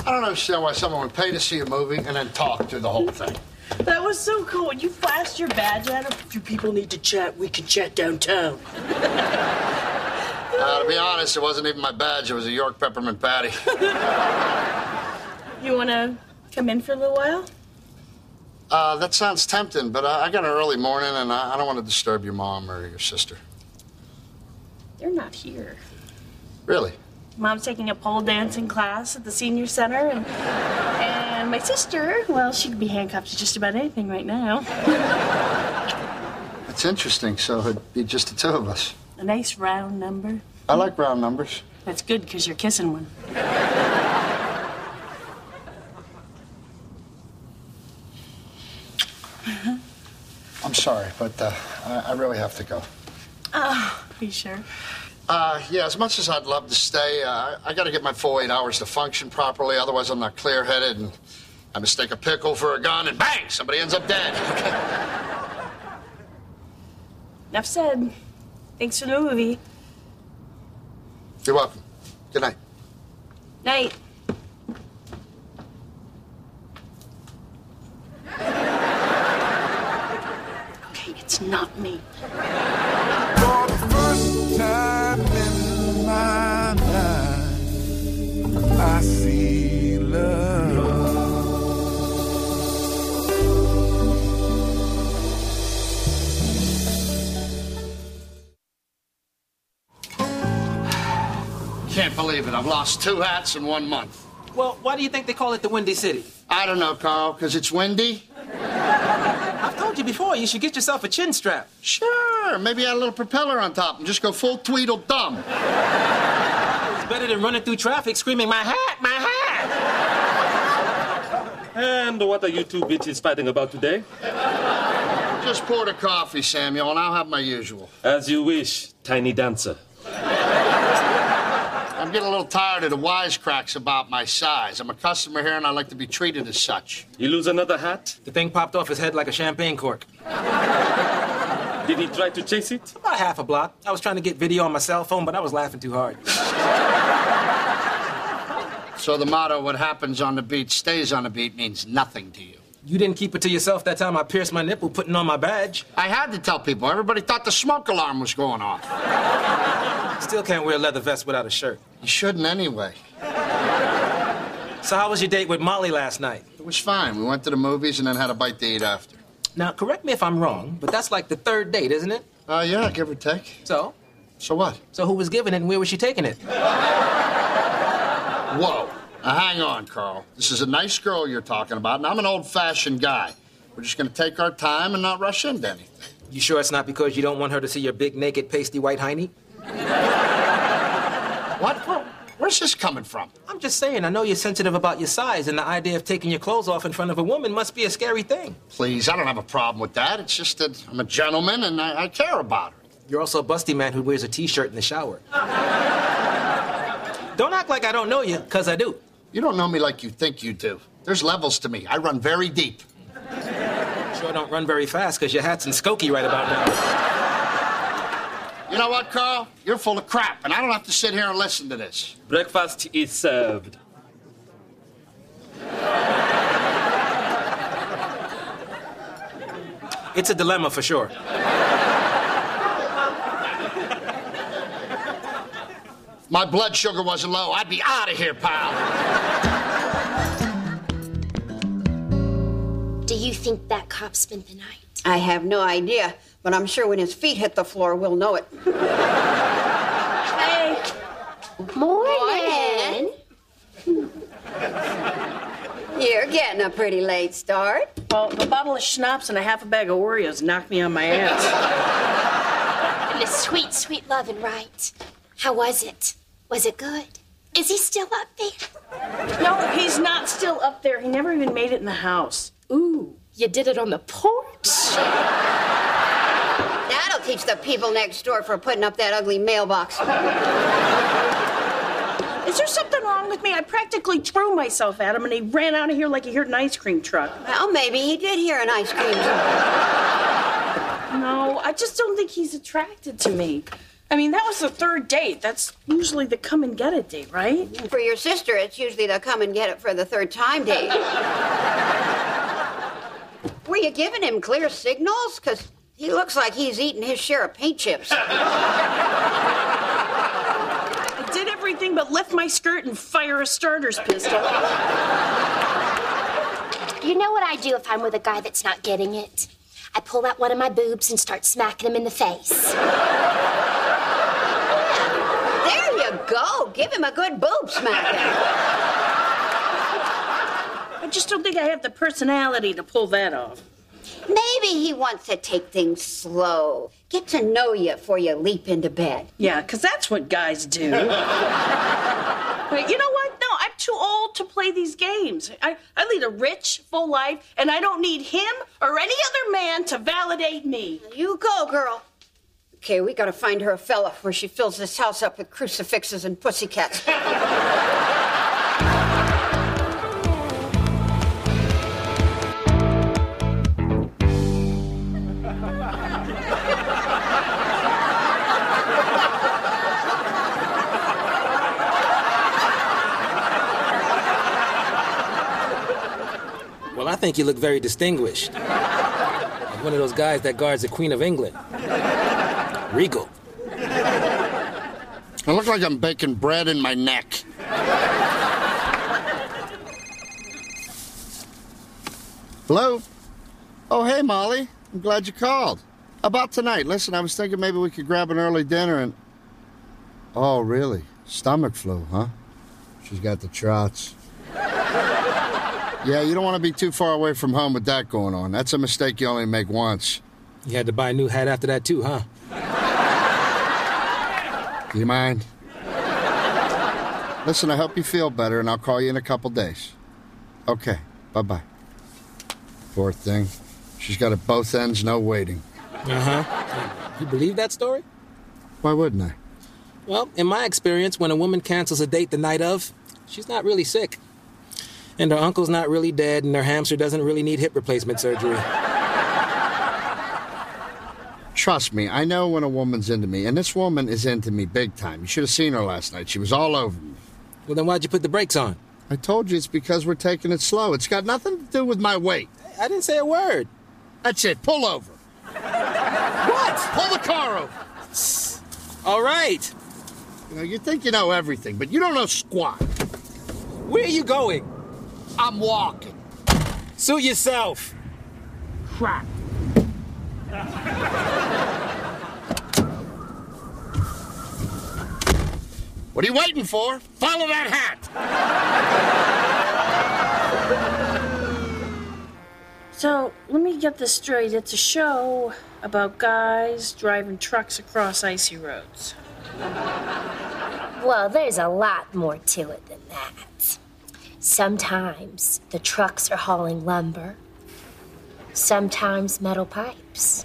I don't understand why someone would pay to see a movie and then talk through the whole thing. That was so cool. When you flashed your badge at him, if you people need to chat, we can chat downtown. To be honest, it wasn't even my badge. It was a York peppermint patty. You want to come in for a little while? That sounds tempting, but I got an early morning, and I don't want to disturb your mom or your sister. They're not here. Really? Mom's taking a pole dancing class at the senior center, and my sister, well, she could be handcuffed to just about anything right now. That's interesting. So it'd be just the two of us. A nice round number. I like round numbers. That's good, because you're kissing one. I'm sorry, but I really have to go. Oh, are you sure? Yeah, as much as I'd love to stay, I got to get my full 8 hours to function properly. Otherwise, I'm not clear-headed, and I mistake a pickle for a gun, and bang, somebody ends up dead. Okay. Enough said. Thanks for the movie. You're welcome. Good night. Night. Okay, it's not me. For the first time in my life, I see love. Can't believe it. I've lost 2 hats in 1 month. Well, why do you think they call it the Windy City? I don't know, Carl, because it's windy? I've told you before, you should get yourself a chin strap. Sure, maybe add a little propeller on top and just go full Tweedledum. It's better than running through traffic screaming, my hat, my hat! And what are you two bitches fighting about today? Just poured a coffee, Samuel, and I'll have my usual. As you wish, tiny dancer. I'm getting a little tired of the wisecracks about my size. I'm a customer here, and I like to be treated as such. You lose another hat? The thing popped off his head like a champagne cork. Did he try to chase it? About half a block. I was trying to get video on my cell phone, but I was laughing too hard. So the motto, what happens on the beat stays on the beat, means nothing to you. You didn't keep it to yourself that time I pierced my nipple putting on my badge. I had to tell people. Everybody thought the smoke alarm was going off. Still can't wear a leather vest without a shirt. You shouldn't anyway. So how was your date with Molly last night? It was fine. We went to the movies and then had a bite to eat after. Now, correct me if I'm wrong, but that's like the 3rd date, isn't it? Yeah, give or take. So? So what? So who was giving it and where was she taking it? Whoa. Now, hang on, Carl. This is a nice girl you're talking about, and I'm an old-fashioned guy. We're just going to take our time and not rush into anything. You sure it's not because you don't want her to see your big, naked, pasty white hiney? What? Where's this coming from? I'm just saying, I know you're sensitive about your size, and the idea of taking your clothes off in front of a woman must be a scary thing. Please, I don't have a problem with that. It's just that I'm a gentleman, and I care about her. You're also a busty man who wears a T-shirt in the shower. Don't act like I don't know you, because I do. You don't know me like you think you do. There's levels to me. I run very deep. Sure don't run very fast, because your hat's in Skokie right about now. You know what, Carl? You're full of crap, and I don't have to sit here and listen to this. Breakfast is served. It's a dilemma for sure. If my blood sugar wasn't low, I'd be out of here, pal. Do you think that cop spent the night? I have no idea, but I'm sure when his feet hit the floor, we'll know it. Hey. Morning. You're getting a pretty late start. Well, a bottle of schnapps and a half a bag of Oreos knocked me on my ass. And the sweet, sweet loving, right? How was it? Was it good? Is he still up there? No, he's not still up there. He never even made it in the house. Ooh, you did it on the porch? That'll teach the people next door for putting up that ugly mailbox. Is there something wrong with me? I practically threw myself at him, and he ran out of here like he heard an ice cream truck. Well, maybe he did hear an ice cream truck. No, I just don't think he's attracted to me. I mean, that was the third date. That's usually the come and get it date, right? For your sister, it's usually the come and get it for the third time date. Were you giving him clear signals? Because he looks like he's eating his share of paint chips. I did everything but lift my skirt and fire a starter's pistol. You know what I do if I'm with a guy that's not getting it? I pull out one of my boobs and start smacking him in the face. There you go. Give him a good boob smacking. I just don't think I have the personality to pull that off. Maybe he wants to take things slow. Get to know you before you leap into bed. Yeah, because that's what guys do. But you know what? No, I'm too old to play these games. I lead a rich, full life, and I don't need him or any other man to validate me. You go, girl. Okay, we gotta find her a fella where she fills this house up with crucifixes and pussycats. Well, I think you look very distinguished. Like one of those guys that guards the Queen of England. Regal. I look like I'm baking bread in my neck. Hello? Oh, hey, Molly. I'm glad you called. About tonight. Listen, I was thinking maybe we could grab an early dinner and... Oh, really? Stomach flu, huh? She's got the trots. Yeah, you don't want to be too far away from home with that going on. That's a mistake you only make once. You had to buy a new hat after that, too, huh? Do you mind? Listen, I hope you feel better, and I'll call you in a couple days. Okay, bye-bye. Poor thing. She's got at both ends, no waiting. Uh-huh. You believe that story? Why wouldn't I? Well, in my experience, when a woman cancels a date the night of, she's not really sick. And her uncle's not really dead, and her hamster doesn't really need hip replacement surgery. Trust me, I know when a woman's into me, and this woman is into me big time. You should have seen her last night. She was all over me. Well, then why'd you put the brakes on? I told you it's because we're taking it slow. It's got nothing to do with my weight. I didn't say a word. That's it. Pull over. What? Pull the car over. All right. You know, you think you know everything, but you don't know squat. Where are you going? I'm walking. Suit yourself. Crap. What are you waiting for? Follow that hat. So, let me get this straight. It's a show about guys driving trucks across icy roads. Well, there's a lot more to it than that. Sometimes the trucks are hauling lumber. Sometimes metal pipes.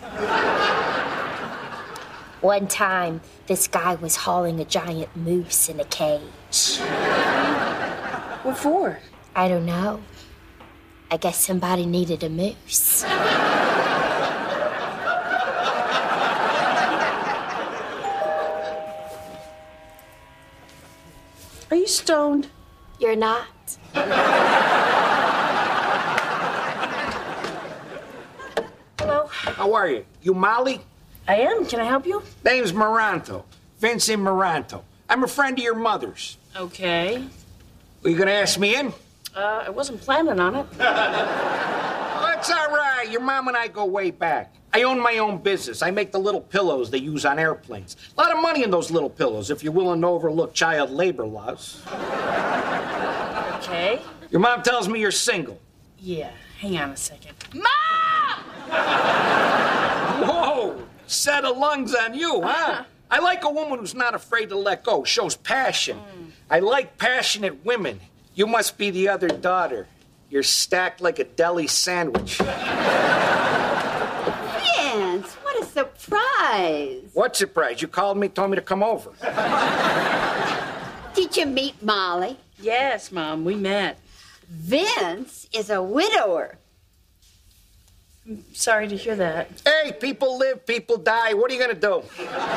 One time, this guy was hauling a giant moose in a cage. What for? I don't know. I guess somebody needed a moose. Are you stoned? You're not? Hello? How are you? You Molly? I am. Can I help you? Name's Moranto. Vincent Moranto. I'm a friend of your mother's. Okay. Are you gonna ask me in? I wasn't planning on it. Oh, it's all right. Your mom and I go way back. I own my own business. I make the little pillows they use on airplanes. A lot of money in those little pillows if you're willing to overlook child labor laws. Okay. Your mom tells me you're single. Yeah, hang on a second. Mom! Whoa! Set of lungs on you, huh? I like a woman who's not afraid to let go, shows passion. I like passionate women. You must be the other daughter. You're stacked like a deli sandwich. Vince, what a surprise. What surprise? You called me, told me to come over. Did you meet Molly? Yes, Mom, we met. Vince is a widower. Sorry to hear that. Hey, people live, people die. What are you going to do?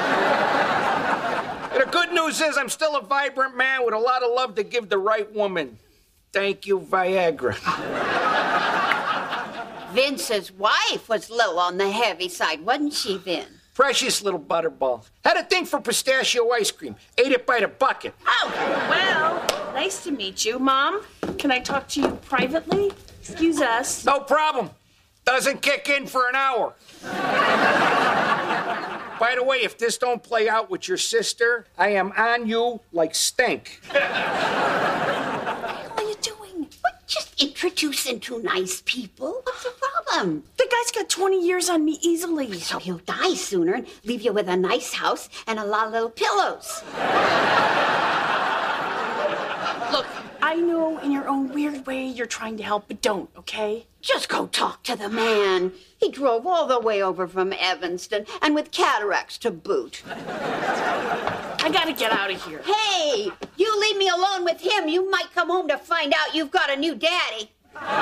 And the good news is I'm still a vibrant man with a lot of love to give the right woman. Thank you, Viagra. Vince's wife was a little on the heavy side, wasn't she, Vin? Precious little butterball. Had a thing for pistachio ice cream. Ate it by the bucket. Oh, well, nice to meet you. Mom, can I talk to you privately? Excuse us. No problem. Doesn't kick in for an hour. By the way, if this don't play out with your sister, I am on you like stink. What are you doing? What? Just introducing two nice people. What's the problem? The guy's got 20 years on me easily. So he'll die sooner and leave you with a nice house and a lot of little pillows. Look, I know in your own weird way you're trying to help, but don't, okay? Just go talk to the man. He drove all the way over from Evanston, and with cataracts to boot. I gotta get out of here. Hey, you leave me alone with him, you might come home to find out you've got a new daddy.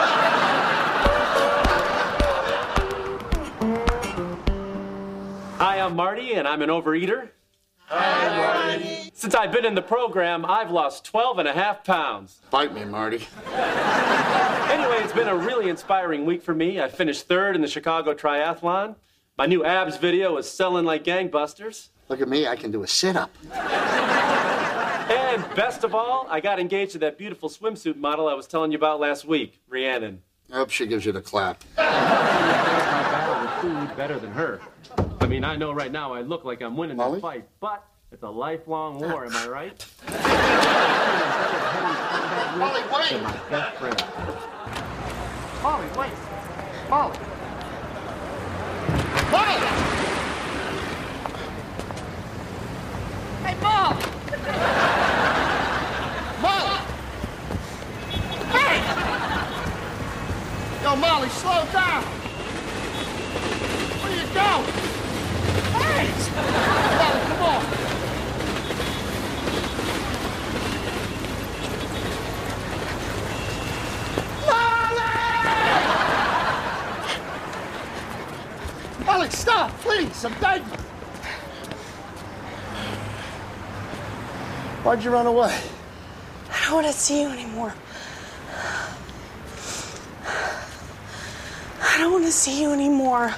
Hi, I'm Marty, and I'm an overeater. Hi, Marty. Since I've been in the program, I've lost 12.5 pounds. Bite me, Marty. Anyway, it's been a really inspiring week for me. I finished 3rd in the Chicago Triathlon. My new abs video is selling like gangbusters. Look at me, I can do a sit-up. And best of all, I got engaged to that beautiful swimsuit model I was telling you about last week, Rhiannon. I hope she gives you the clap. My battle with food better than her. I mean, I know right now I look like I'm winning this fight, but it's a lifelong war, am I right? Molly, wait! My best friend. Molly, wait! Molly! Molly! Hey, Molly! Molly! Hey! Yo, Molly, slow down! Where you go? Hey! Molly, come on! Molly, stop, please, I'm begging. Why'd you run away? I don't want to see you anymore. I don't want to see you anymore.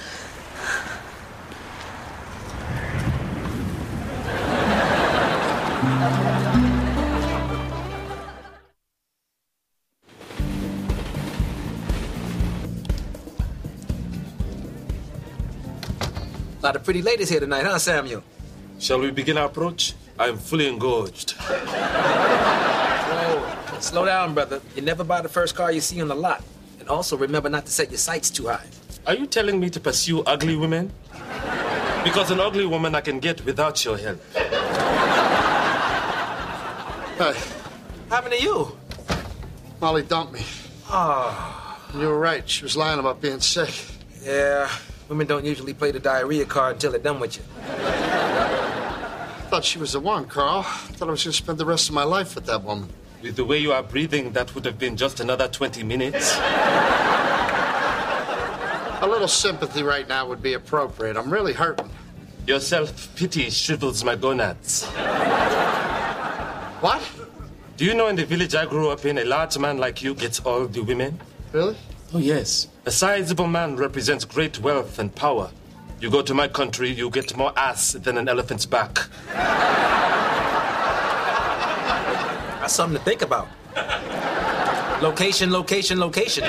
A lot of pretty ladies here tonight, huh, Samuel? Shall we begin our approach? I am fully engorged. Whoa, slow down, brother. You never buy the first car you see on the lot. And also remember not to set your sights too high. Are you telling me to pursue ugly women? Because an ugly woman I can get without your help. Hey, What happened to you? Molly dumped me. Oh, You were right, she was lying about being sick. yeah. Women don't usually play the diarrhea card until they're done with you. Thought she was the one, Carl. Thought I was gonna spend the rest of my life with that woman. With the way you are breathing, that would have been just another 20 minutes. A little sympathy right now would be appropriate. I'm really hurting. Your self-pity shrivels my gonads. What? Do you know in the village I grew up in, a large man like you gets all the women? Really? Oh, yes. A sizable man represents great wealth and power. You go to my country, you get more ass than an elephant's back. That's something to think about. Location, location, location.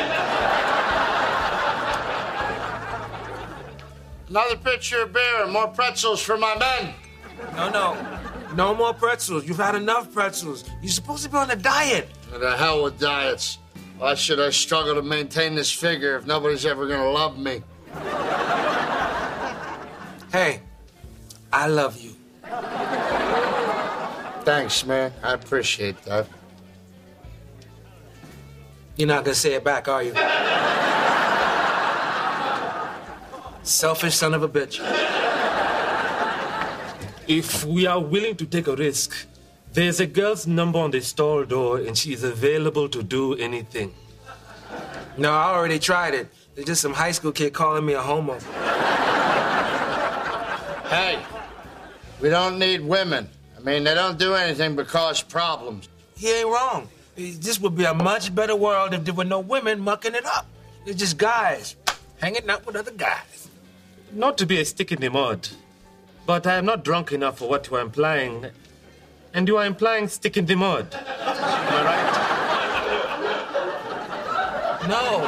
Another pitcher of beer and more pretzels for my men. No. No more pretzels. You've had enough pretzels. You're supposed to be on a diet. What the hell with diets? Why should I struggle to maintain this figure if nobody's ever gonna love me? Hey, I love you. Thanks, man. I appreciate that. You're not gonna say it back, are you? Selfish son of a bitch. If we are willing to take a risk, there's a girl's number on the stall door and she is available to do anything. No, I already tried it. There's just some high school kid calling me a homo. Hey, we don't need women. I mean, they don't do anything but cause problems. He ain't wrong. This would be a much better world if there were no women mucking it up. It's just guys hanging out with other guys. Not to be a stick in the mud, but I am not drunk enough for what you are implying. And you are implying stick in the mud. Am I right? No.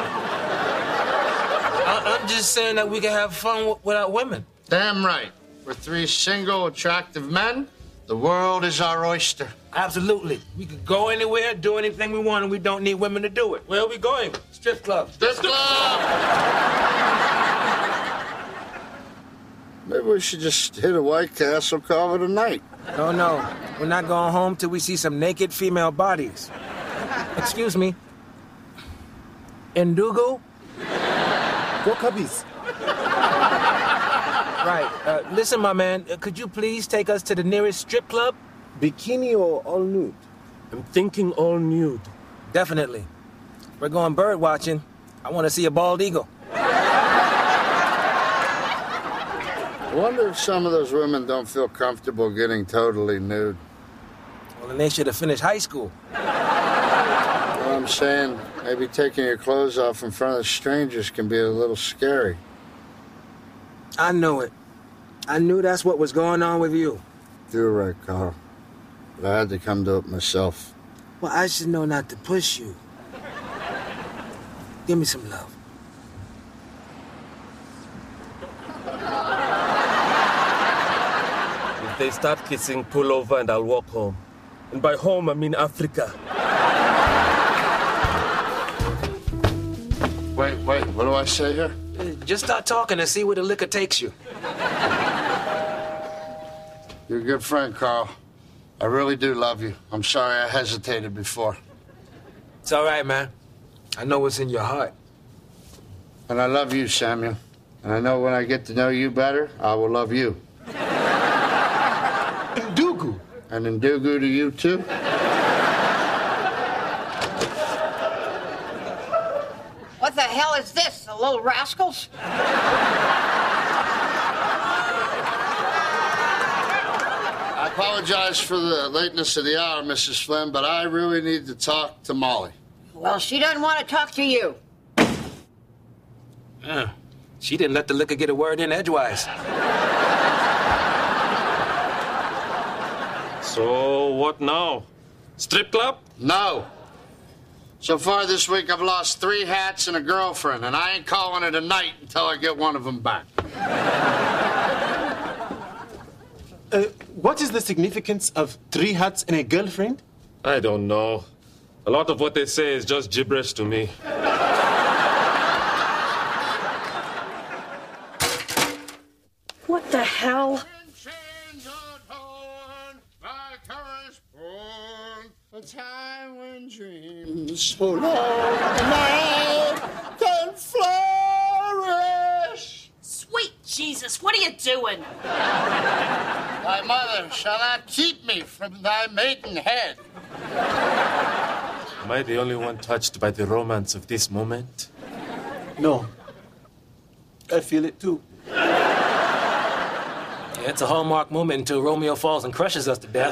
I'm just saying that we can have fun without women. Damn right. For 3 single, attractive men, the world is our oyster. Absolutely. We could go anywhere, do anything we want, and we don't need women to do it. Where are we going? Strip club. Strip club! Maybe we should just hit a White Castle, call it a night. No. We're not going home till we see some naked female bodies. Excuse me. Ndugu? Go Cubbies. Right. Listen, my man, could you please take us to the nearest strip club? Bikini or all nude? I'm thinking all nude. Definitely. We're going bird watching. I want to see a bald eagle. I wonder if some of those women don't feel comfortable getting totally nude. Well, then they should have finished high school. Well, I'm saying maybe taking your clothes off in front of strangers can be a little scary. I know it. I knew that's what was going on with you. You're right, Carl. But I had to come to it myself. Well, I should know not to push you. Give me some love. If they start kissing, pull over and I'll walk home. And by home, I mean Africa. Wait, what do I say here? Just start talking and see where the liquor takes you. You're a good friend, Carl. I really do love you. I'm sorry I hesitated before. It's all right, man. I know what's in your heart. And I love you, Samuel. And I know when I get to know you better, I will love you. Ndugu. And Ndugu to you, too? What the hell is this, the little rascals? I apologize for the lateness of the hour, Mrs. Flynn, but I really need to talk to Molly. Well, she doesn't want to talk to you. She didn't let the liquor get a word in edgewise. So, what now? Strip club? No. So far this week, I've lost 3 hats and a girlfriend, and I ain't calling it a night until I get one of them back. What is the significance of 3 hats and a girlfriend? I don't know. A lot of what they say is just gibberish to me. What the hell? A time when dreams so long night can flourish. Sweet Jesus, what are you doing? Thy mother shall not keep me from thy maidenhead. Am I the only one touched by the romance of this moment? No. I feel it too. Yeah, it's a hallmark moment until Romeo falls and crushes us to death.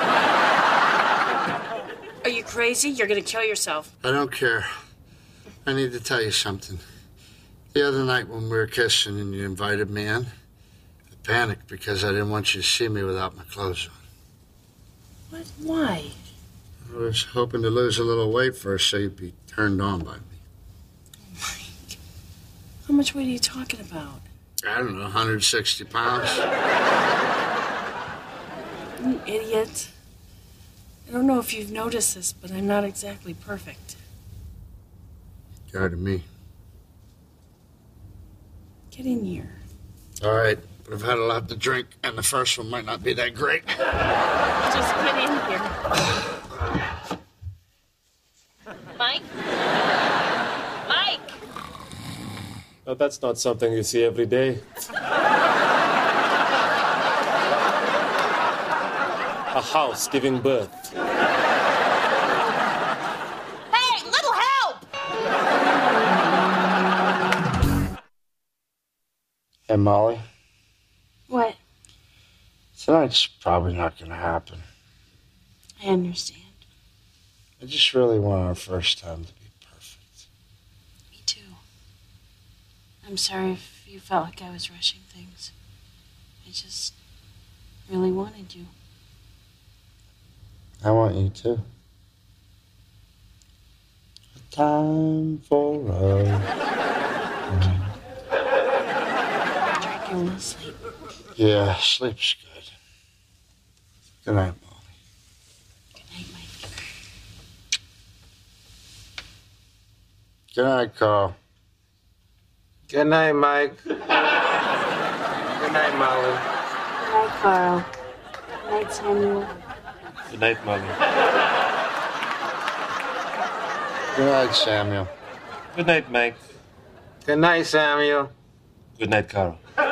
Are you crazy? You're gonna kill yourself. I don't care. I need to tell you something. The other night when we were kissing and you invited me in, I panicked because I didn't want you to see me without my clothes on. What? Why? I was hoping to lose a little weight first so you'd be turned on by me. Mike, how much weight are you talking about? I don't know, 160 pounds. You idiot. I don't know if you've noticed this, but I'm not exactly perfect. You are to me. Get in here. All right, but I've had a lot to drink, and the first one might not be that great. Just get in here. Mike? Mike! No, that's not something you see every day. A house giving birth. Hey, little help! Hey, Molly. What? Tonight's probably not going to happen. I understand. I just really want our first time to be perfect. Me too. I'm sorry if you felt like I was rushing things. I just really wanted you. I want you too. A time for love. Try going to sleep. Yeah, sleep's good. Good night, Molly. Good night, Mike. Good night, Carl. Good night, Mike. Good night, Molly. Good night, Carl. Good night, Samuel. Good night, Molly. Good night, Samuel. Good night, Mike. Good night, Samuel. Good night, Carl.